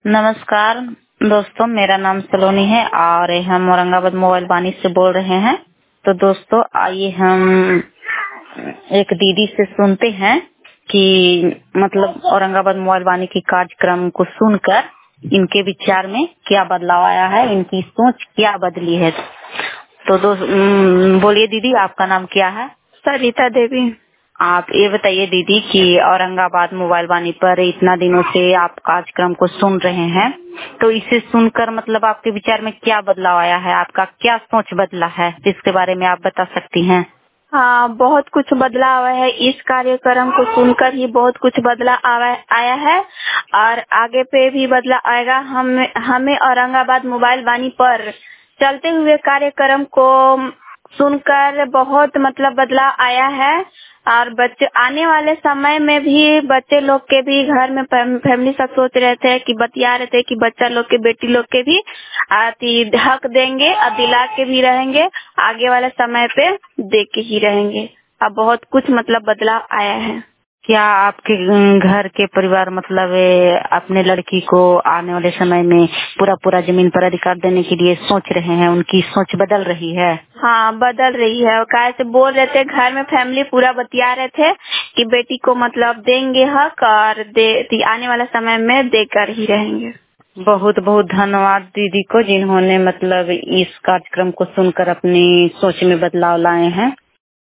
नमस्कार दोस्तों, मेरा नाम सलोनी है और हम औरंगाबाद मोबाइल वाणी से बोल रहे हैं। तो दोस्तों, आइए हम एक दीदी से सुनते हैं कि मतलब औरंगाबाद मोबाइल वाणी की कार्यक्रम को सुनकर इनके विचार में क्या बदलाव आया है, इनकी सोच क्या बदली है। तो बोलिए दीदी, आपका नाम क्या है? सरिता देवी। आप ये बताइए दीदी कि औरंगाबाद मोबाइल वाणी पर इतना दिनों से आप कार्यक्रम को सुन रहे हैं, तो इसे सुनकर मतलब आपके विचार में क्या बदलाव आया है, आपका क्या सोच बदला है, इसके बारे में आप बता सकती हैं? हाँ, बहुत कुछ बदलाव है। इस कार्यक्रम को सुनकर ही बहुत कुछ बदलाव आया है और आगे पे भी बदलाव आएगा। हमें औरंगाबाद मोबाइल वाणी पर चलते हुए कार्यक्रम को सुनकर बहुत मतलब बदलाव आया है और बच्चे आने वाले समय में भी बच्चे लोग के भी घर में फैमिली सब सोच रहे थे कि बतिया रहे थे कि बच्चा लोग के बेटी लोग के भी हक देंगे और दिला के भी रहेंगे, आगे वाले समय पे दे के ही रहेंगे। अब बहुत कुछ मतलब बदलाव आया है। क्या आपके घर के परिवार मतलब अपने लड़की को आने वाले समय में पूरा जमीन पर अधिकार देने के लिए सोच रहे हैं, उनकी सोच बदल रही है? हाँ, बदल रही है। और कैसे बोल रहे थे, घर में फैमिली पूरा बतिया रहे थे कि बेटी को मतलब देंगे हक और आने वाला समय में देकर ही रहेंगे। बहुत बहुत धन्यवाद दीदी को, जिन्होंने मतलब इस कार्यक्रम को सुनकर अपनी सोच में बदलाव लाए हैं।